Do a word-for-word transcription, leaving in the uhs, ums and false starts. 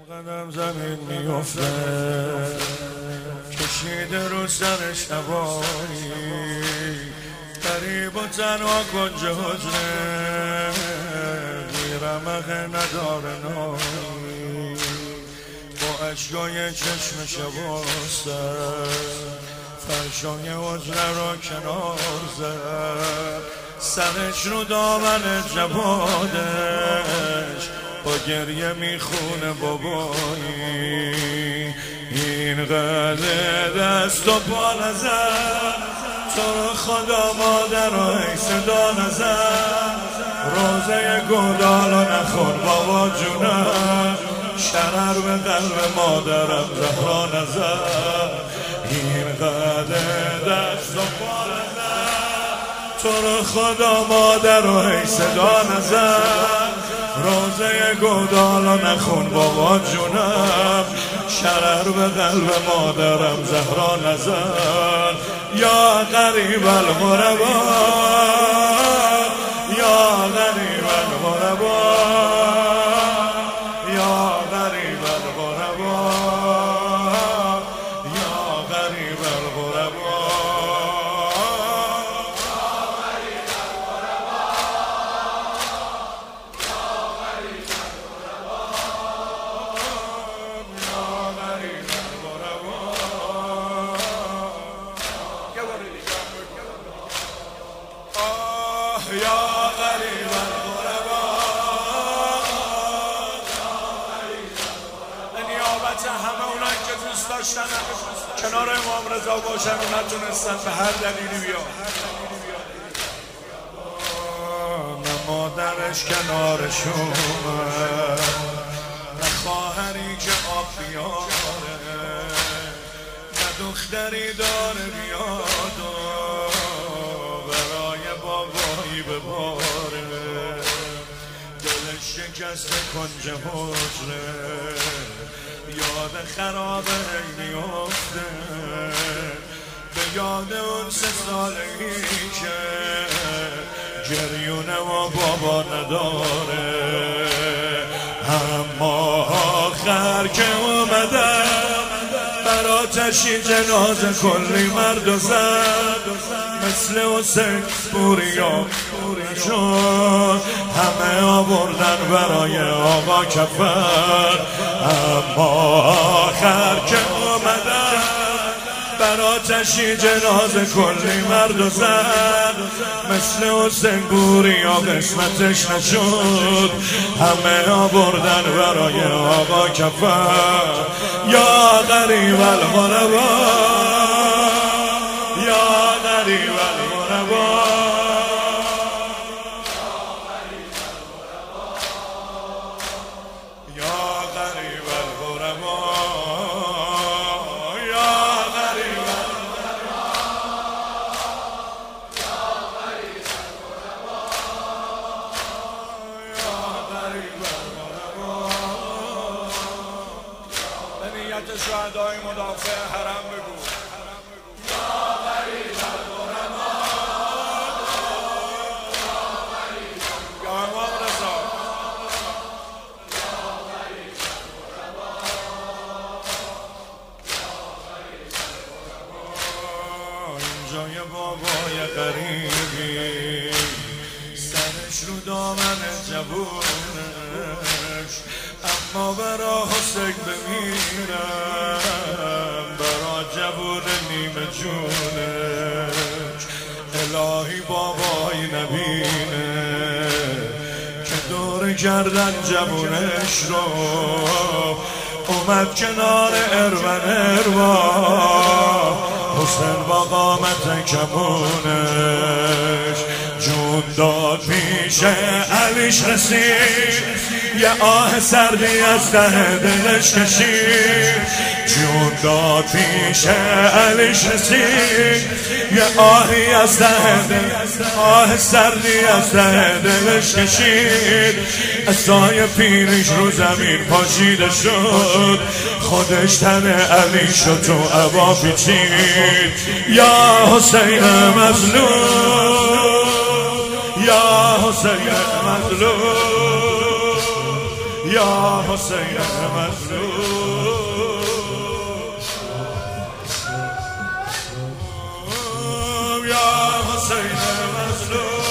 قدم زمین میفته کشیده رو سرش هوایی قریب و تنها کنج حجره بیرمقه نداره نایی با اشکای چشمش واسه فرشای حجره را کنار زد سرش رو دامن جوادش با گریه میخونه بابایی این قدر دست و پا نزد تو رو خدا مادر و ای صدا نزد روزه گلالو نخور بابا جونم شرر به قلب مادرم زهرا نزد این قدر دست و پا نزد تو رو خدا مادر و ای صدا نزد روزه گودالا نخون بابا جونم شرر به قلب مادرم زهرا نزد یا غریب الغربا یا غریب الغربا یا غریب الغربا یا غریب الغربا یا غریب الغربا به نیابت همه اونایی که دوست داشتن کنار امام رضا باشن و نتونستن به هر دلیلی بیان نه مادرش کنارش اومد نه خواهری که آب بیاره نه دختری داره بیاد به باره دلش شکسته کنج حجره یاد خرابه میفته به یاد اون سه سالگی که جریونه و بابا نداره اما آخر که اومدم براتشی جنازه کلی مرد و زد مثل حسین بوریا شد همه آوردن برای آقا کفر اما آخر که اومدن براتشی جنازه کلی مرد و زد مثل حسین بوریا قسمتش نشد همه آوردن برای آقا کفر یا غریب الغربا یا غریب الغربا یا غریب الغربا یا غریب الغربا یا غریب الغربا به نیت شهدای مدافع حرم بگو جای بابای غریبی سرش رو دامن جوونش اما برا حسین بمیرم برا جوون نیمه جونش الهی بابای نبینه که دور کردن جوونش رو اومد کنار ارون اروا حسین با قامت کمونش جون داد پیش علیش رسید یه آه سردی از ته دلش کشید جون داد پیش علیش رسید یه آهی از ته دلش آه سردی از ته دلش کشید عصای پیرش رو زمین پاشیده شد خودش تن علی شد تو عبا پیچید یا حسین مظلوم یا حسین مظلوم یا حسین مظلوم یا حسین مظلوم